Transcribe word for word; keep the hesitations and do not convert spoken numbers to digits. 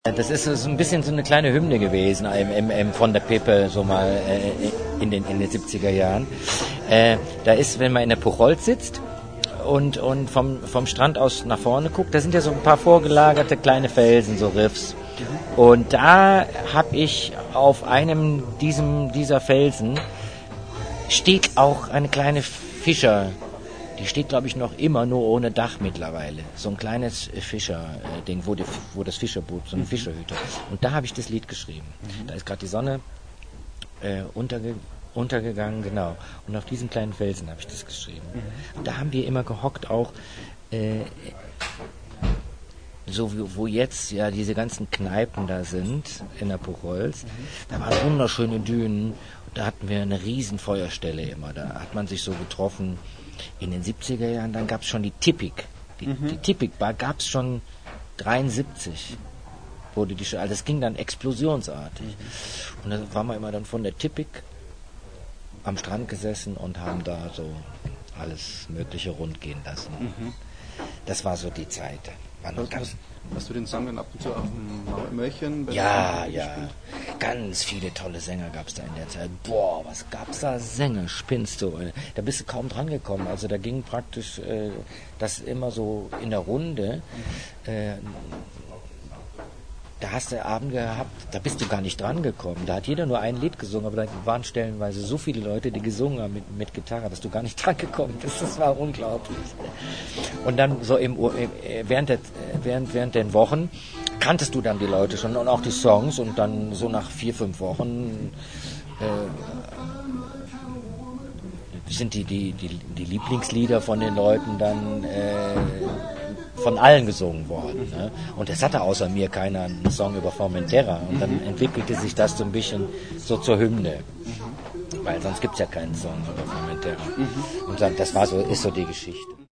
Das ist so ein bisschen so eine kleine Hymne gewesen im, im, von der Pepe, so mal äh, in, den, in den siebziger Jahren. Äh, da ist, wenn man in der Puchholz sitzt und, und vom, vom Strand aus nach vorne guckt, da sind ja so ein paar vorgelagerte kleine Felsen, so Riffs. Und da habe ich auf einem diesem, dieser Felsen steht auch eine kleine Fischer. Die steht, glaube ich, noch immer nur ohne Dach mittlerweile. So ein kleines Fischer-Ding, wo, die, wo das Fischerboot, so eine Fischerhütte. Und da habe ich das Lied geschrieben. Mhm. Da ist gerade die Sonne äh, unterge untergegangen, genau. Und auf diesem kleinen Felsen habe ich das geschrieben. Mhm. Und da haben wir immer gehockt, auch äh, so wie, wo jetzt ja diese ganzen Kneipen da sind, in der Puchholz. Mhm. Da waren wunderschöne Dünen. Da hatten wir eine riesen Feuerstelle immer. Da hat man sich so getroffen. In den siebziger Jahren, dann gab es schon die Tippig. Die, mhm. die Tippig-Bar gab es schon dreiundsiebzig. Wurde die, also das ging dann explosionsartig. Mhm. Und da waren wir immer dann von der Tippig am Strand gesessen und haben da so alles Mögliche rund gehen lassen. Mhm. Das war so die Zeit. Hast, hast, hast du den Song dann ab und zu auf dem Mörchen? Ja, ja. Ganz viele tolle Sänger gab es da in der Zeit. Boah, was gab's da? Sänger, spinnst du. Da bist du kaum dran gekommen. Also da ging praktisch äh, das immer so in der Runde. Äh, da hast du Abend gehabt, da bist du gar nicht dran gekommen. Da hat jeder nur ein Lied gesungen, aber da waren stellenweise so viele Leute, die gesungen haben mit, mit Gitarre, dass du gar nicht dran gekommen bist. Das war unglaublich. Und dann so im, während, der, während, während den Wochen kanntest du dann die Leute schon und auch die Songs und dann so nach vier, fünf Wochen äh, sind die, die, die, die Lieblingslieder von den Leuten dann äh, von allen gesungen worden. Ne? Und es hatte außer mir keiner einen Song über Formentera. Und dann mhm. entwickelte sich das so ein bisschen so zur Hymne. Mhm. Weil sonst gibt es ja keinen Song über Formentera. Mhm. Und dann, das war so, ist so die Geschichte.